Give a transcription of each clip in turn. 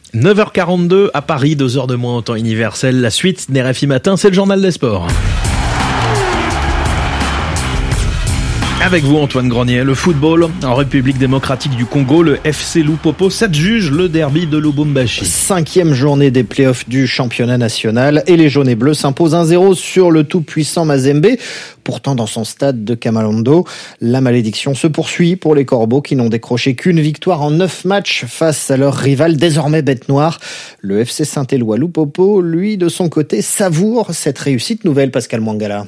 9h42 à Paris, 2 heures de moins en temps universel. La suite des RFI Matin, c'est le journal des sports. Avec vous Antoine Grenier, le football en République démocratique du Congo, le FC Lupopo s'adjuge le derby de Lubumbashi. 5e journée des playoffs du championnat national et les jaunes et bleus s'imposent 1-0 sur le tout-puissant Mazembe. Pourtant dans son stade de Kamalondo, la malédiction se poursuit pour les Corbeaux qui n'ont décroché qu'une victoire en 9 matchs face à leur rival désormais bête noire. Le FC Saint-Éloi Lupopo, lui de son côté, savoure cette réussite nouvelle, Pascal Mwangala.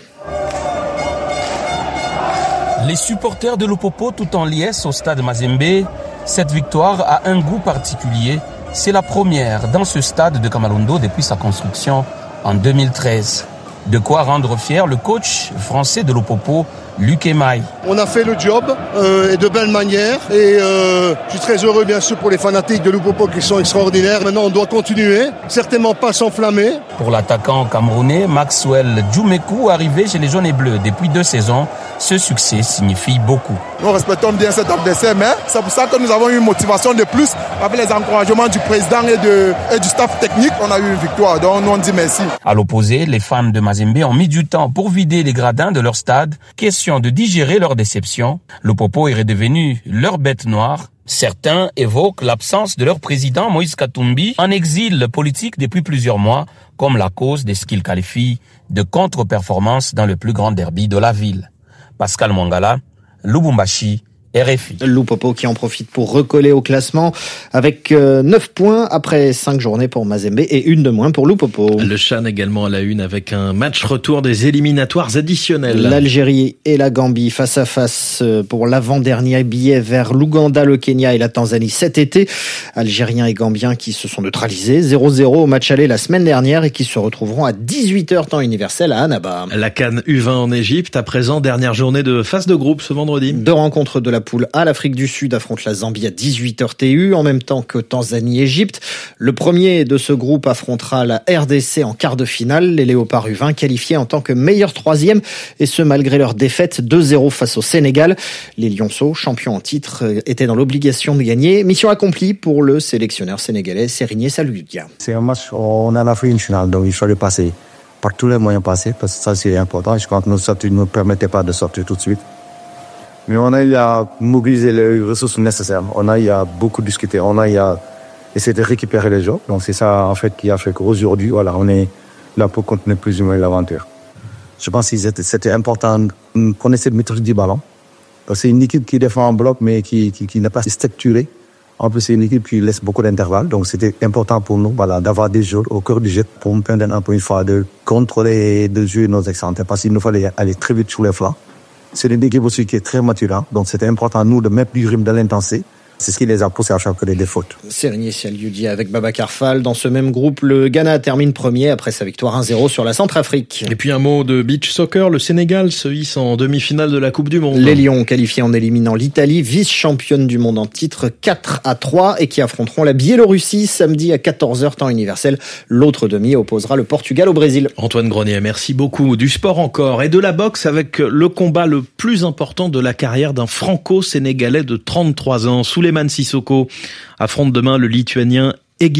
Les supporters de Lupopo tout en liesse au stade Mazembe, cette victoire a un goût particulier. C'est la première dans ce stade de Kamalondo depuis sa construction en 2013. De quoi rendre fier le coach français de Lupopo, Luc Emaille. On a fait le job et de belle manière et je suis très heureux bien sûr pour les fanatiques de Lupopo qui sont extraordinaires. Maintenant on doit continuer, certainement pas s'enflammer. Pour l'attaquant camerounais Maxwell Djoumekou, arrivé chez les jaunes et bleus depuis 2 saisons, ce succès signifie beaucoup. Nous respectons bien cet adversaire, mais c'est pour ça que nous avons eu une motivation de plus. Avec les encouragements du président et du staff technique, on a eu une victoire, donc nous on dit merci. À l'opposé, les fans de Mazembe ont mis du temps pour vider les gradins de leur stade. Question de digérer leur déception. Lupopo est redevenu leur bête noire. Certains évoquent l'absence de leur président Moïse Katumbi en exil politique depuis plusieurs mois comme la cause de ce qu'ils qualifient de contre-performance dans le plus grand derby de la ville. Pascal Mwangala, Lubumbashi, RFI. Lupopo qui en profite pour recoller au classement avec 9 points après 5 journées pour Mazembe et une de moins pour Lupopo. Le Chan également à la une avec un match retour des éliminatoires additionnels. L'Algérie et la Gambie face à face pour l'avant-dernier billet vers l'Ouganda, le Kenya et la Tanzanie cet été. Algériens et Gambiens qui se sont neutralisés 0-0 au match aller la semaine dernière et qui se retrouveront à 18h temps universel à Annaba. La CAN U20 en Égypte, à présent dernière journée de phase de groupe ce vendredi. 2 rencontres de la poule A, l'Afrique du Sud affronte la Zambie à 18h TU, en même temps que Tanzanie-Égypte. Le premier de ce groupe affrontera la RDC en quart de finale, les Léopards U20 qualifiés en tant que meilleur 3e, et ce malgré leur défaite 2-0 face au Sénégal. Les Lionceaux, champions en titre, étaient dans l'obligation de gagner. Mission accomplie pour le sélectionneur sénégalais Serigné Saludia. C'est un match, on a fait une finale, donc il fallait passer par tous les moyens passés, parce que ça c'est important. Je crois que nos statuts ne nous permettaient pas de sortir tout de suite. Mais on a eu à mobiliser les ressources nécessaires. On a eu à beaucoup discuter. On a eu à essayer de récupérer les joueurs. Donc c'est ça en fait qui a fait qu'aujourd'hui, voilà, on est là pour continuer plus ou moins l'aventure. Je pense que c'était important qu'on essaie de maîtriser du ballon. C'est une équipe qui défend en bloc mais qui n'est pas structurée. En plus, c'est une équipe qui laisse beaucoup d'intervalles. Donc c'était important pour nous, voilà, d'avoir des joueurs au cœur du jeu pour nous permettre un peu une fois de contrôler et de jouer nos excentres. Parce qu'il nous fallait aller très vite sur les flancs. C'est une équipe aussi qui est très mature, donc c'était important, nous, de mettre du rythme, de l'intensité. C'est ce qui les a poussés à faire que des fautes. Serigné Saludia avec Babacar Fall. Dans ce même groupe, le Ghana termine premier après sa victoire 1-0 sur la Centrafrique. Et puis un mot de beach soccer. Le Sénégal se hisse en demi-finale de la Coupe du Monde. Les Lions qualifiés en éliminant l'Italie, vice-championne du monde en titre 4-3 et qui affronteront la Biélorussie samedi à 14h temps universel. L'autre demi opposera le Portugal au Brésil. Antoine Grenier, merci beaucoup. Du sport encore et de la boxe avec le combat le plus important de la carrière d'un franco-sénégalais de 33 ans. Souleymane Sissoko affronte demain le Lituanien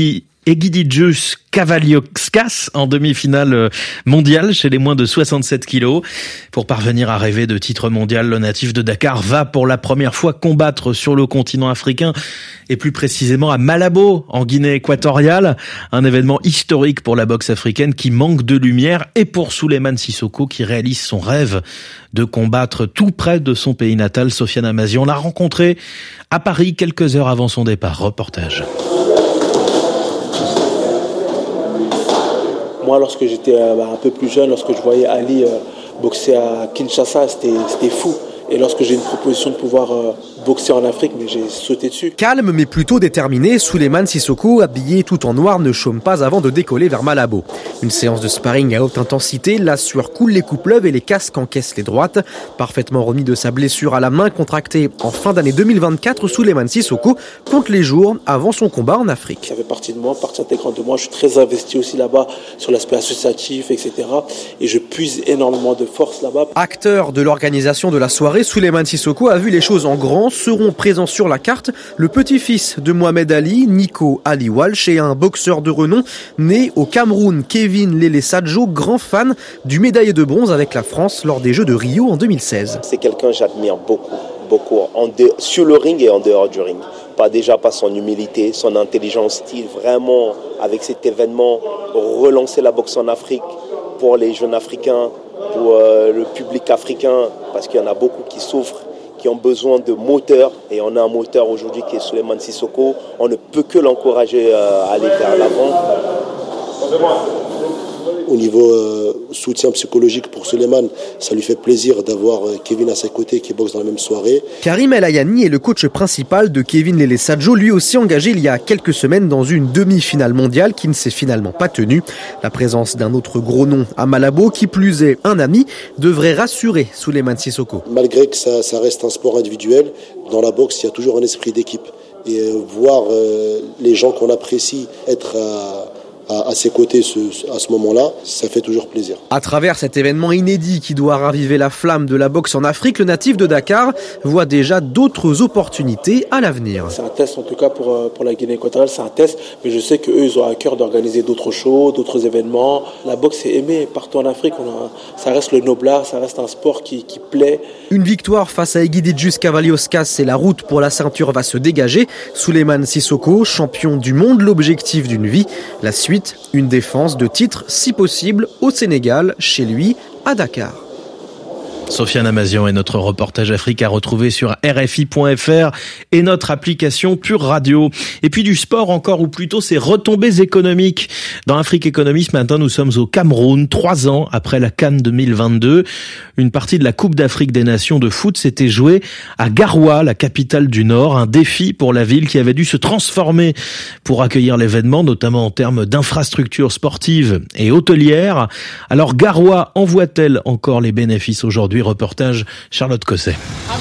Egidijus Kavaliauskas en demi-finale mondiale chez les moins de 67 kilos. Pour parvenir à rêver de titre mondial, le natif de Dakar va pour la première fois combattre sur le continent africain et plus précisément à Malabo en Guinée équatoriale. Un événement historique pour la boxe africaine qui manque de lumière et pour Souleymane Sissoko qui réalise son rêve de combattre tout près de son pays natal. Sofiane Amazi, on l'a rencontré à Paris quelques heures avant son départ. Reportage. Moi, lorsque j'étais un peu plus jeune, lorsque je voyais Ali boxer à Kinshasa, c'était fou. Et lorsque j'ai une proposition de pouvoir boxer en Afrique, mais j'ai sauté dessus. Calme mais plutôt déterminé, Souleymane Sissoko, habillé tout en noir, ne chôme pas avant de décoller vers Malabo. Une séance de sparring à haute intensité, la sueur coule, les coups pleuvent et les casques encaissent les droites. Parfaitement remis de sa blessure à la main contractée en fin d'année 2024, Souleymane Sissoko compte les jours avant son combat en Afrique. Ça fait partie de moi, partie intégrante de moi. Je suis très investi aussi là-bas sur l'aspect associatif, etc. Et je puise énormément de force là-bas. Acteur de l'organisation de la soirée, soirée, Souleymane Sissoko a vu les choses en grand. Seront présents sur la carte le petit-fils de Mohamed Ali, Nico Ali Walsh, et un boxeur de renom né au Cameroun, Kevin Lele Sadjo, grand fan du médaillé de bronze avec la France lors des Jeux de Rio en 2016. C'est quelqu'un que j'admire beaucoup sur le ring et en dehors du ring. Pas déjà par son humilité, son intelligence, vraiment avec cet événement relancer la boxe en Afrique pour les jeunes Africains, pour le public africain, parce qu'il y en a beaucoup qui souffrent, qui ont besoin de moteurs, et on a un moteur aujourd'hui qui est Souleymane Sissoko. On ne peut que l'encourager à aller vers l'avant. Au niveau soutien psychologique pour Souleymane, ça lui fait plaisir d'avoir Kevin à ses côtés qui boxe dans la même soirée. Karim El Ayani est le coach principal de Kevin Lele Sadjo, lui aussi engagé il y a quelques semaines dans une demi-finale mondiale qui ne s'est finalement pas tenue. La présence d'un autre gros nom à Malabo, qui plus est un ami, devrait rassurer Souleymane Sissoko. Malgré que ça reste un sport individuel, dans la boxe, il y a toujours un esprit d'équipe. Et voir les gens qu'on apprécie être à ses côtés à ce moment-là, ça fait toujours plaisir. À travers cet événement inédit qui doit raviver la flamme de la boxe en Afrique, le natif de Dakar voit déjà d'autres opportunités à l'avenir. C'est un test en tout cas pour la Guinée équatoriale, c'est un test, mais je sais qu'eux ils ont à cœur d'organiser d'autres shows, d'autres événements. La boxe est aimée partout en Afrique, ça reste le noblard, ça reste un sport qui plaît. Une victoire face à Egidijus Cavalioskas et la route pour la ceinture va se dégager. Souleymane Sissoko, champion du monde, l'objectif d'une vie. La suite, une défense de titre, si possible, au Sénégal, chez lui, à Dakar. Sofiane Amazian et notre reportage Afrique à retrouver sur RFI.fr et notre application Pure Radio. Et puis du sport encore, ou plutôt ses retombées économiques. Dans Afrique Économie, ce matin, nous sommes au Cameroun, 3 ans après la CAN 2022. Une partie de la Coupe d'Afrique des Nations de foot s'était jouée à Garoua, la capitale du Nord. Un défi pour la ville qui avait dû se transformer pour accueillir l'événement, notamment en termes d'infrastructures sportives et hôtelières. Alors Garoua envoie-t-elle encore les bénéfices aujourd'hui ? Reportage Charlotte Cosset.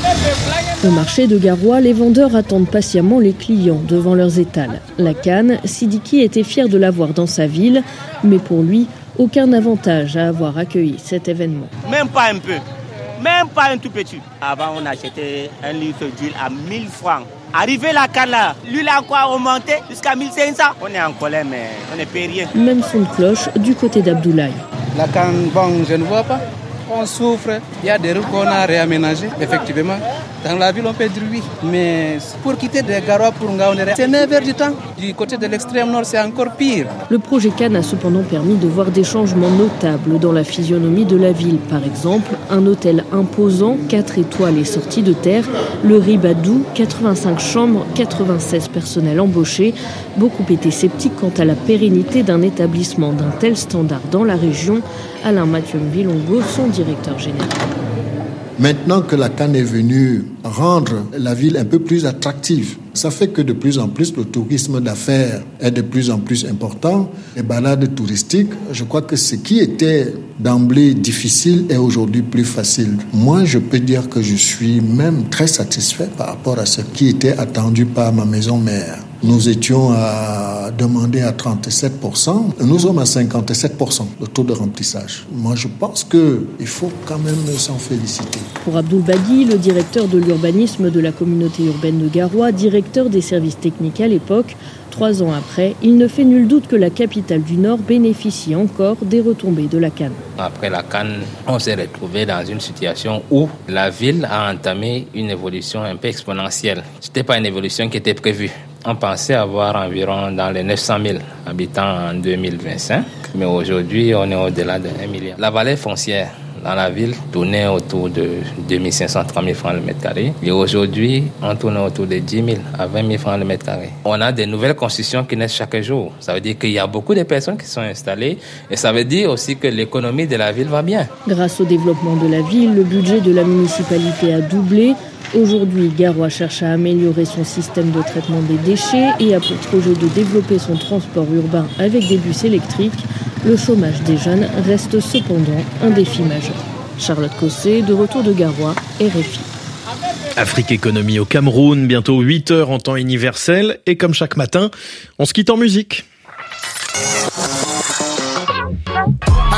Au marché de Garoua, les vendeurs attendent patiemment les clients devant leurs étals. La CAN, Sidiki était fier de l'avoir dans sa ville, mais pour lui, aucun avantage à avoir accueilli cet événement. Même pas un peu, même pas un tout petit. Avant, on achetait un litre d'huile à 1000 francs. Arrivé la CAN là, l'huile a encore remonté jusqu'à 1500. On est en colère, mais on ne paye rien. Même son de cloche du côté d'Abdoulaye. La CAN, bon, je ne vois pas. On souffre, il y a des rues qu'on a réaménagées, effectivement. Dans la ville, on peut dire oui. Mais pour quitter de Garoua pour Ngaoundéré, c'est 9 heures du temps. Du côté de l'extrême nord, c'est encore pire. Le projet CAN a cependant permis de voir des changements notables dans la physionomie de la ville. Par exemple, un hôtel imposant, 4 étoiles et sorti de terre. Le Ribadou, 85 chambres, 96 personnels embauchés. Beaucoup étaient sceptiques quant à la pérennité d'un établissement d'un tel standard dans la région. Alain Mathieu Vilongo, son directeur général. Maintenant que la CAN est venue rendre la ville un peu plus attractive, ça fait que de plus en plus le tourisme d'affaires est de plus en plus important. Les balades touristiques, je crois que ce qui était d'emblée difficile est aujourd'hui plus facile. Moi, je peux dire que je suis même très satisfait par rapport à ce qui était attendu par ma maison mère. Nous étions à demander à 37%, nous sommes à 57%, le taux de remplissage. Moi, je pense qu'il faut quand même s'en féliciter. Pour Abdoul Bagui, le directeur de l'urbanisme de la communauté urbaine de Garoua, directeur des services techniques à l'époque, 3 ans après, il ne fait nul doute que la capitale du Nord bénéficie encore des retombées de la CAN. Après la CAN, on s'est retrouvé dans une situation où la ville a entamé une évolution un peu exponentielle. Ce n'était pas une évolution qui était prévue. On pensait avoir environ dans les 900 000 habitants en 2025, mais aujourd'hui, on est au-delà de 1 million. La vallée foncière dans la ville tournait autour de 2500 à 3000 francs le mètre carré. Et aujourd'hui, on tourne autour de 10 000 à 20 000 francs le mètre carré. On a des nouvelles constructions qui naissent chaque jour. Ça veut dire qu'il y a beaucoup de personnes qui sont installées et ça veut dire aussi que l'économie de la ville va bien. Grâce au développement de la ville, le budget de la municipalité a doublé. Aujourd'hui, Garoua cherche à améliorer son système de traitement des déchets et a pour projet de développer son transport urbain avec des bus électriques. Le chômage des jeunes reste cependant un défi majeur. Charlotte Cosset, de retour de Garoua, RFI. Afrique Économie au Cameroun, bientôt 8h en temps universel. Et comme chaque matin, on se quitte en musique.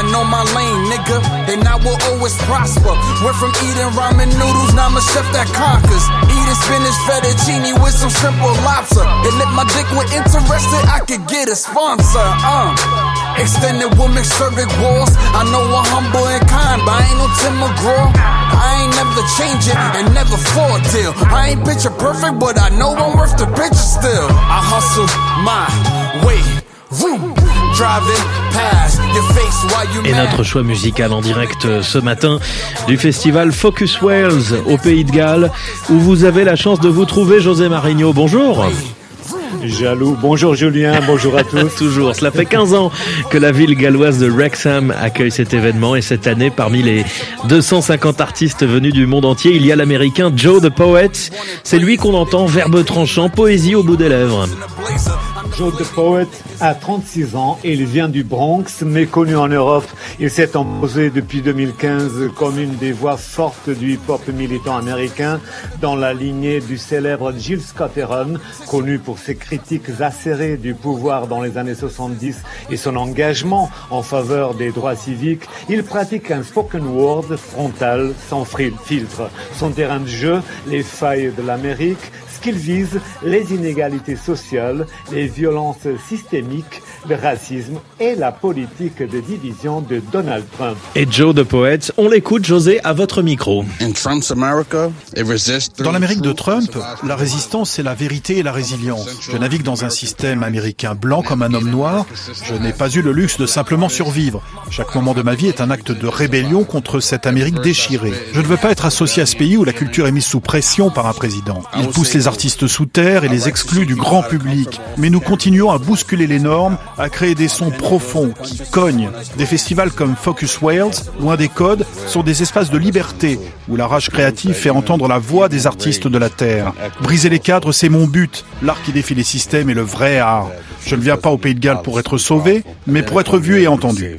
I know my lane, nigga, and I will always prosper. Went from eating ramen noodles, now I'm a chef that conquers. Eating spinach fettuccine with some shrimp or lobster. And if my dick were interested, I could get a sponsor. Extended women cervic walls. I know I'm humble and kind, but I ain't no Tim McGraw. I ain't never changing and never for a deal. I ain't picture perfect, but I know I'm worth the picture still. I hustle my way. Et notre choix musical en direct ce matin du festival Focus Wales au Pays de Galles, où vous avez la chance de vous trouver, José Marigno. Bonjour. Jaloux. Bonjour Julien, bonjour à tous. Toujours. Cela fait 15 ans que la ville galloise de Wrexham accueille cet événement, et cette année, parmi les 250 artistes venus du monde entier, il y a l'américain Joe the Poet. C'est lui qu'on entend, verbe tranchant, poésie au bout des lèvres. Joe the Poet a 36 ans et il vient du Bronx, méconnu en Europe. Il s'est imposé depuis 2015 comme une des voix fortes du hip-hop militant américain, dans la lignée du célèbre Jill Scott Heron, connu pour ses critiques acérées du pouvoir dans les années 70 et son engagement en faveur des droits civiques. Il pratique un spoken word frontal, sans filtre. Son terrain de jeu, les failles de l'Amérique. Qu'il vise les inégalités sociales, les violences systémiques, le racisme et la politique de division de Donald Trump. Et Joe the Poet, on l'écoute, José, à votre micro. Dans l'Amérique de Trump, la résistance, c'est la vérité et la résilience. Je navigue dans un système américain blanc comme un homme noir. Je n'ai pas eu le luxe de simplement survivre. Chaque moment de ma vie est un acte de rébellion contre cette Amérique déchirée. Je ne veux pas être associé à ce pays où la culture est mise sous pression par un président. Il pousse les artistes sous terre et les exclut du grand public. Mais nous continuons à bousculer les normes, à créer des sons profonds qui cognent. Des festivals comme Focus Wales, loin des codes, sont des espaces de liberté où la rage créative fait entendre la voix des artistes de la terre. Briser les cadres, c'est mon but. L'art qui défie les systèmes est le vrai art. Je ne viens pas au Pays de Galles pour être sauvé, mais pour être vu et entendu.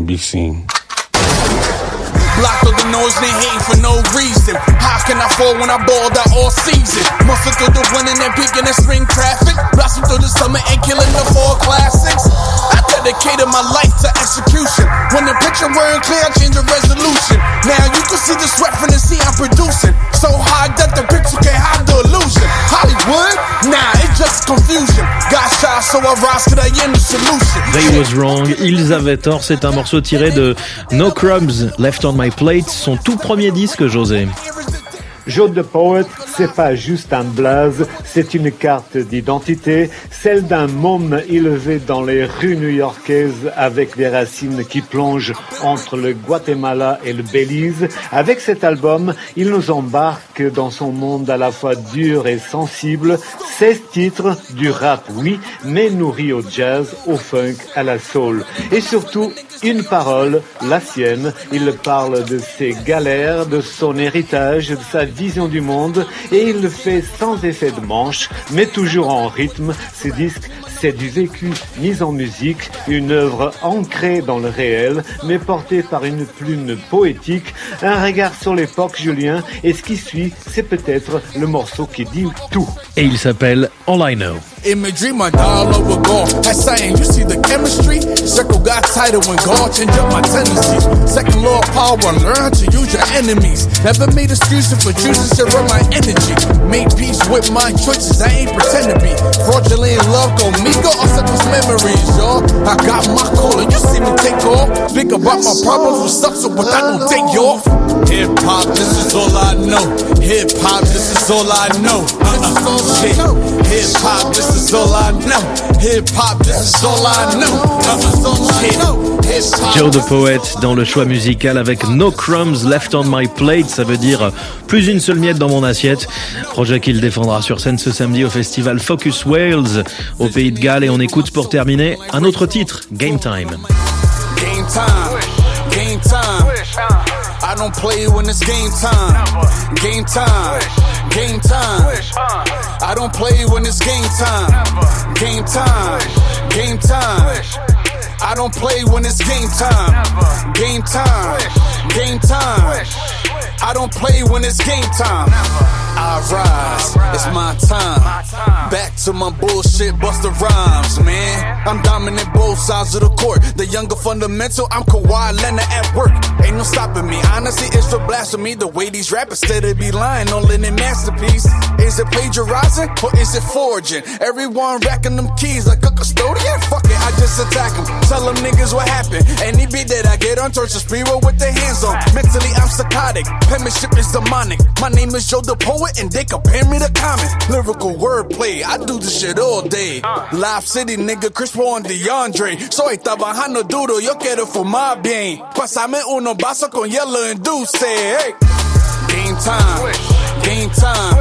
Blocked all the noise and they hating for no reason. How can I fall when I balled out all season? Muscle through the winning and peaking in spring traffic. Blossom through the summer and killing the fall classics. I dedicated my life to execution. When the picture weren't clear, I changed the resolution. Now you can see the sweat from the sea I'm producing. So high that the picture can't hide the illusion. Hollywood? Nah, it's just confusion. Got shot so I rise to the end of solution. They was wrong. Ils avaient tort. C'est un morceau tiré de No Crumbs Left on My Plate, son tout premier disque, José. Joe the Poet, c'est pas juste un blaze, c'est une carte d'identité, celle d'un môme élevé dans les rues new-yorkaises avec des racines qui plongent entre le Guatemala et le Belize. Avec cet album, il nous embarque dans son monde à la fois dur et sensible. 16 titres, du rap, oui, mais nourri au jazz, au funk, à la soul. Et surtout, une parole, la sienne. Il parle de ses galères, de son héritage, de sa vision du monde, et il le fait sans effet de manche, mais toujours en rythme. Ces disques, c'est du vécu mis en musique, une œuvre ancrée dans le réel, mais portée par une plume poétique, un regard sur l'époque, Julien, et ce qui suit, c'est peut-être le morceau qui dit tout. Et il s'appelle All I Know. Imagery, my dialogue with God. That's saying, you see the chemistry? Circle got tighter when God changed up my tendencies. Second law of power, learn to use your enemies. Never made excuses for choosing to run my energy. Made peace with my choices, I ain't pretend to be. Fraudulent love, go me, go off those memories, y'all. I got my call and you see me take off. Think about my problems with stuff, so but I don't take you off. Hip hop, this is all I know. Hip hop, this is all I know. Hip hop, this is all I know. Hip hop, this is all I know. Joe the Poet dans le choix musical avec No Crumbs Left on My Plate, ça veut dire plus une seule miette dans mon assiette. Projet qu'il défendra sur scène ce samedi au festival Focus Wales au Pays de Galles. Et on écoute pour terminer un autre titre, Game Time. Game time, game time. I don't play when it's game time. Game time, game time. I don't play when it's game time. Game time, game time. I don't play when it's game time. Game time, game time. I don't play when it's game time. I rise, it's my time. Back to my bullshit, Busta Rhymes, man. I'm dominant both sides of the court. The younger fundamental, I'm Kawhi Leonard at work. Ain't no stopping me. Honestly, it's for blasphemy. The way these rappers steady be lying on Lennon masterpiece. Is it plagiarizing or is it forging? Everyone racking them keys like a custodian. Fuck it, I just attack them. Tell them niggas what happened. Any beat that I get on turns to spirit with their hands on. Mentally, I'm psychotic. Penmanship is demonic. My name is Joe the Poet and they compare me to Common. Lyrical wordplay, I do this shit all day. Live City, nigga, Crispo and DeAndre. Soy trabajando duro, yo quiero fumar bien. Pásame uno vaso con hielo and Dulce. Hey. Game time, game time.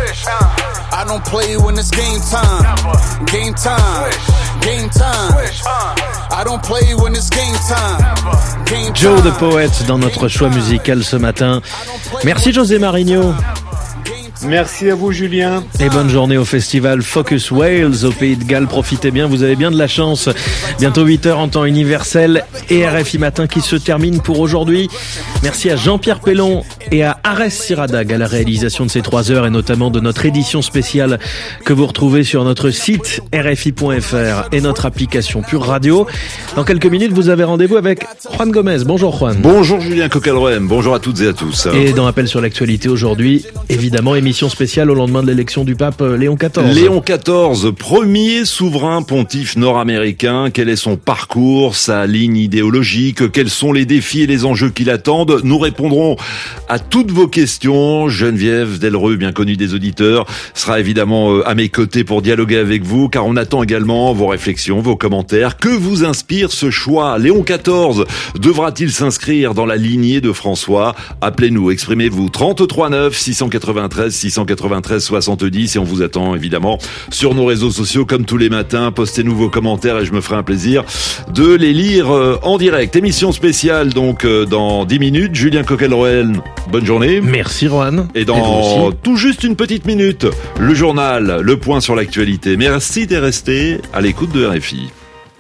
I don't play when it's game time. Game time, game time. I don't play when it's game time. Game time. Joe the Poet dans notre choix musical ce matin. Merci José Marigno. Merci à vous Julien. Et bonne journée au festival Focus Wales au Pays de Galles. Profitez bien, vous avez bien de la chance. Bientôt 8h en temps universel et RFI Matin qui se termine pour aujourd'hui. Merci à Jean-Pierre Pellon et à Arès Siradag à la réalisation de ces 3 heures et notamment de notre édition spéciale que vous retrouvez sur notre site rfi.fr et notre application Pure Radio. Dans quelques minutes, vous avez rendez-vous avec Juan Gomez. Bonjour Juan. Bonjour Julien Coquelroem. Bonjour à toutes et à tous. Et dans Appel sur l'actualité aujourd'hui, évidemment, émission spéciale au lendemain de l'élection du pape Léon XIV. Léon XIV, premier souverain pontife nord-américain. Quel est son parcours, sa ligne idéologique? Quels sont les défis et les enjeux qui l'attendent? Nous répondrons à toutes vos questions. Geneviève Delreux, bien connue des auditeurs, sera évidemment à mes côtés pour dialoguer avec vous, car on attend également vos réflexions, vos commentaires. Que vous inspire ce choix? Léon XIV devra-t-il s'inscrire dans la lignée de François? Appelez-nous, exprimez-vous. 33 9 693 693 70 et on vous attend évidemment sur nos réseaux sociaux comme tous les matins. Postez-nous vos commentaires et je me ferai un plaisir de les lire en direct. Émission spéciale donc dans 10 minutes. Julien Coquelroel, bonne journée. Merci Rohan. Et dans tout juste une petite minute, le journal, le point sur l'actualité. Merci d'être resté à l'écoute de RFI.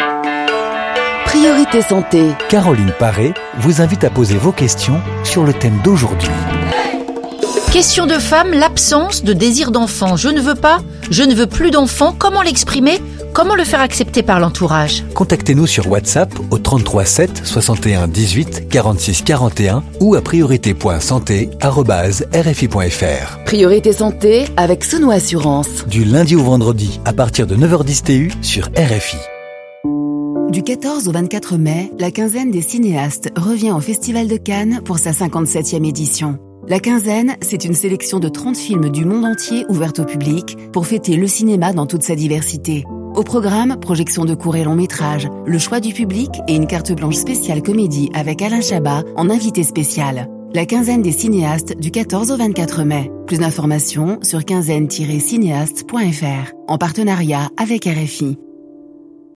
Priorité santé. Caroline Paré vous invite à poser vos questions sur le thème d'aujourd'hui. Question de femme, l'absence de désir d'enfant. Je ne veux pas, je ne veux plus d'enfant. Comment l'exprimer? Comment le faire accepter par l'entourage? Contactez-nous sur WhatsApp au 33 7 61 18 46 41 ou à priorité.santé@rfi.fr. Priorité santé avec Sono Assurance. Du lundi au vendredi à partir de 9h10 TU sur RFI. Du 14 au 24 mai, la quinzaine des cinéastes revient au Festival de Cannes pour sa 57e édition. La quinzaine, c'est une sélection de 30 films du monde entier ouverte au public pour fêter le cinéma dans toute sa diversité. Au programme, projection de courts et longs métrages, le choix du public et une carte blanche spéciale comédie avec Alain Chabat en invité spécial. La quinzaine des cinéastes du 14 au 24 mai. Plus d'informations sur quinzaine-cinéaste.fr en partenariat avec RFI.